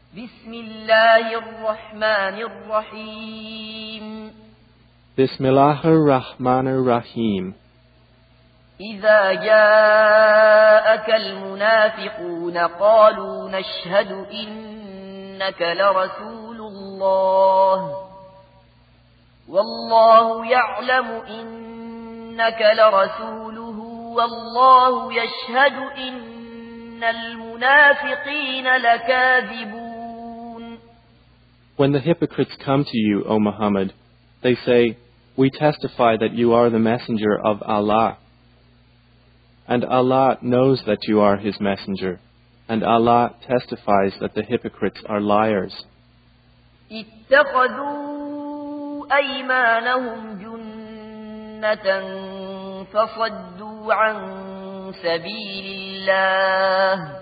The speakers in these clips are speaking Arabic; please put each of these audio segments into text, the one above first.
بسم الله الرحمن الرحيم بسم الله الرحمن الرحيم إذا جاءك المنافقون قالوا نشهد إنك لرسول الله والله يعلم إنك لرسوله والله يشهد إن المنافقين لكاذبون. When the hypocrites come to you, O Muhammad, they say, "We testify that you are the messenger of Allah." And Allah knows that you are His messenger, and Allah testifies that the hypocrites are liars. اتخذوا أيمانهم جنة فصدوا عن سبيل الله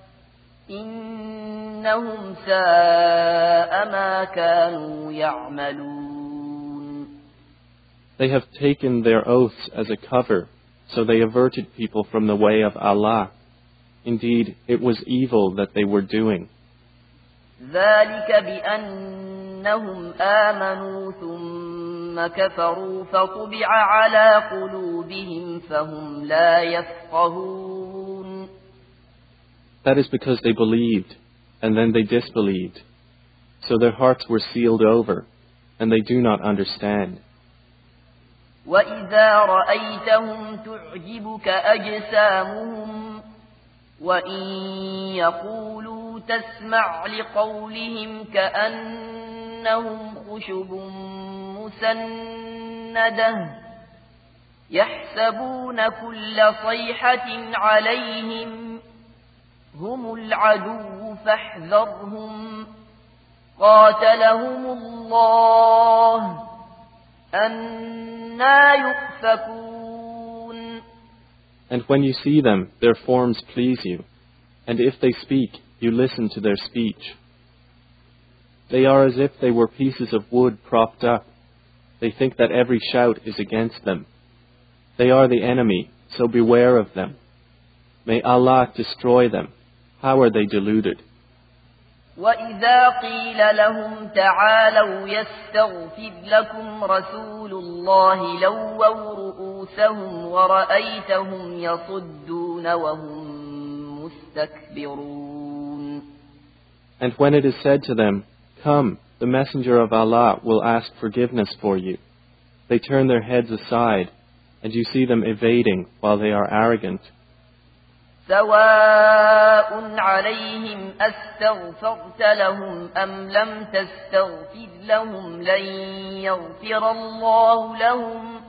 إنهم ساء ما كانوا يعملون. They have taken their oaths as a cover, so they averted people from the way of Allah. Indeed, it was evil that they were doing. ذلك بأنهم آمنوا ثم كفروا فطبع على قلوبهم فهم لا يفقهون. That is because they believed, and then they disbelieved. So their hearts were sealed over, and they do not understand. وإذا رأيتهم تعجبك أجسامهم وإن يقولوا تسمع لقولهم كأنهم خشب مسندة يحسبون كل صيحة عليهم هم العدو فاحذرهم قاتلهم الله أنى يؤفكون. And when you see them, their forms please you, and if they speak, you listen to their speech. They are as if they were pieces of wood propped up. They think that every shout is against them. They are the enemy, so beware of them. May Allah destroy them. How are they deluded? وَإِذَا قِيلَ لَهُمْ تَعَالَوْا يَسْتَغْفِرْ لَكُمْ رَسُولُ اللَّهِ لَوَّوْا رُؤُوسَهُمْ وَرَأَيْتَهُمْ يَصُدُّونَ وَهُمْ مُسْتَكْبِرُونَ. And when it is said to them, "Come, the Messenger of Allah will ask forgiveness for you," they turn their heads aside, and you see them evading while they are arrogant. سواء عليهم أستغفرت لهم أم لم تستغفر لهم لن يغفر الله لهم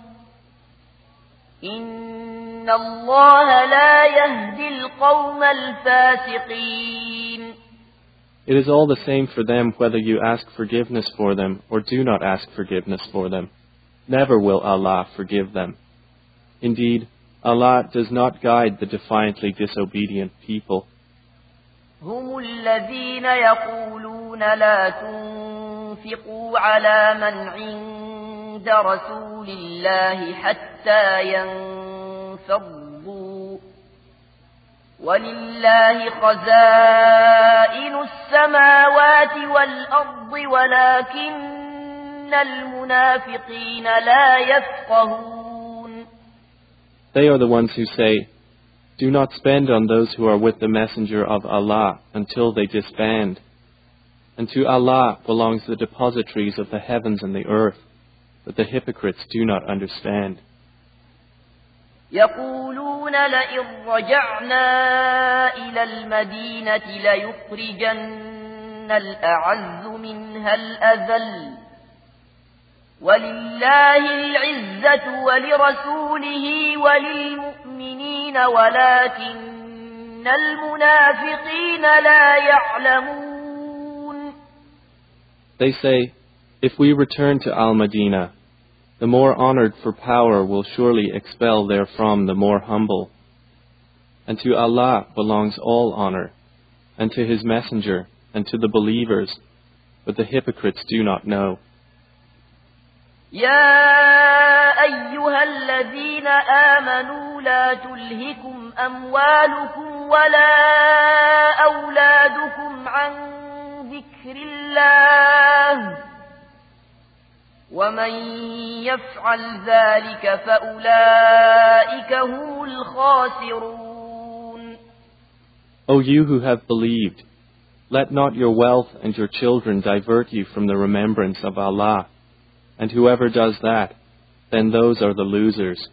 إن الله لا يهدي القوم الفاسقين. It is all the same for them whether you ask forgiveness for them or do not ask forgiveness for them. Never will Allah forgive them. Indeed, Allah does not guide the defiantly disobedient people. هم الذين يقولون لا تنفقوا على من عند رسول الله حتى ينفضوا ولله خزائن السماوات والأرض ولكن المنافقين لا يفقهون. They are the ones who say, "Do not spend on those who are with the Messenger of Allah until they disband. And to Allah belongs the depositories of the heavens and the earth, but the hypocrites do not understand." يقولون لئن رجعنا إلى المدينة ليخرجن الأعز منها الأذل ولله العزة ولرسوله وللمؤمنين ولكن المنافقين لا يعلمون. They say, "If we return to Al-Madinah, the more honored for power will surely expel therefrom the more humble. And to Allah belongs all honor, and to His Messenger, and to the believers, but the hypocrites do not know. يا أيها الذين آمنوا لا تلهكم أموالكم ولا أولادكم عن ذكر الله ومن يفعل ذلك فأولئك هم الخاسرون. O you who have believed, let not your wealth and your children divert you from the remembrance of Allah, and whoever does that, then those are the losers.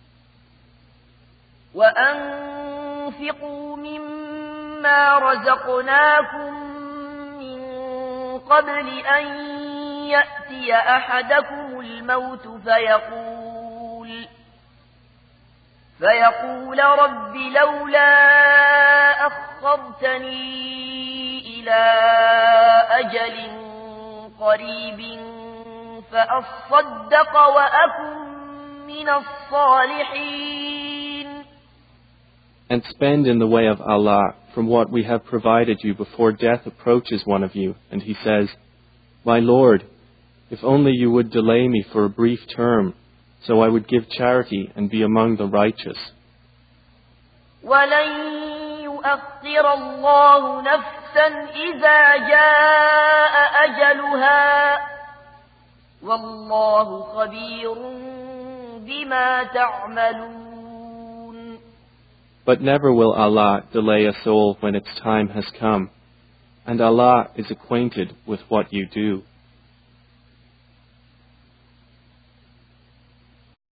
وأنفقوا مما رزقناكم من قبل أن يأتي أحدكم الموت فيقول رب لولا أخرتني إلى أجل قريب فأصدق وأكن من الصالحين. And spend in the way of Allah from what we have provided you before death approaches one of you, and he says, My Lord, if only you would delay me for a brief term, so I would give charity and be among the righteous. وَلَن يُؤَخِّرَ اللَّهُ نَفْسًا إِذَا جَاءَ أَجَلُهَا وَاللَّهُ خَبِيرٌ بِمَا تَعْمَلُونَ. But never will Allah delay a soul when its time has come, and Allah is acquainted with what you do.